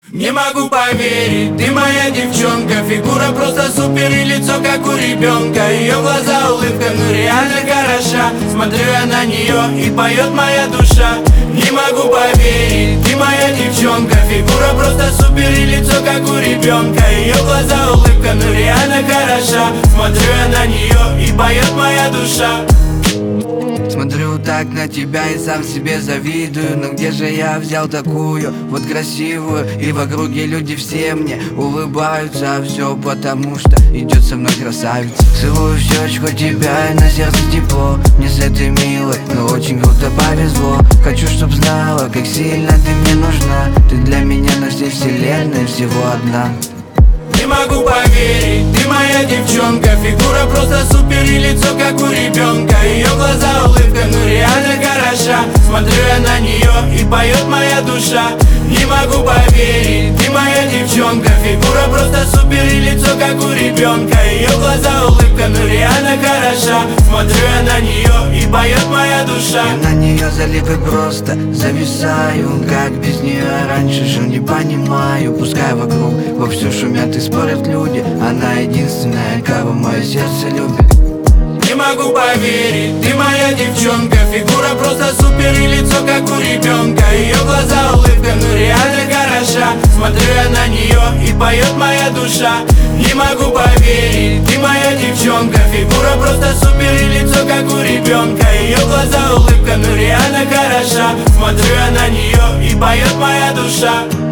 Не могу поверить, ты моя девчонка. Фигура просто супер и лицо как у ребенка. Ее глаза улыбка, ну реально хороша. Смотрю я на нее и поет моя душа. Не могу поверить, ты моя девчонка. Фигура просто супер и лицо как у ребенка. Ее глаза улыбка, ну реально хороша. Смотрю я на нее и поет моя душа. Смотрю так на тебя и сам себе завидую. Но где же я взял такую вот красивую? И в округе люди все мне улыбаются. А все потому что идет со мной красавица. Целую в щечку тебя и на сердце тепло. Мне с этой милой, но очень круто повезло. Хочу, чтоб знала, как сильно ты мне нужна. Ты для меня на всей вселенной всего одна. Не могу поверить, ты моя девчонка. Фигура просто супер и лицо как у ребенка. Ее глаза улыбка, ну реально хороша. Смотрю я на нее и поет моя душа. Не могу поверить, ты моя девчонка. Фигура просто супер и лицо как у ребенка. Ее глаза улыбка, ну реально хороша. Смотрю я на нее и поет моя душа. Я на нее залип и просто зависаю. Как без нее раньше жил, не понимаю. Пускай вокруг вовсю шумят и спорят люди. Она единственная, кого мое сердце любит. Не могу поверить, ты моя девчонка. Фигура просто супер и лицо как у ребенка. Ее глаза улыбка, ну реально хороша. Смотрю я на нее и поет моя душа. Не могу поверить, ты моя девчонка. Фигура просто супер и лицо как у ребенка. Ее глаза улыбка, ну реально хороша. Смотрю я на нее и поет моя душа.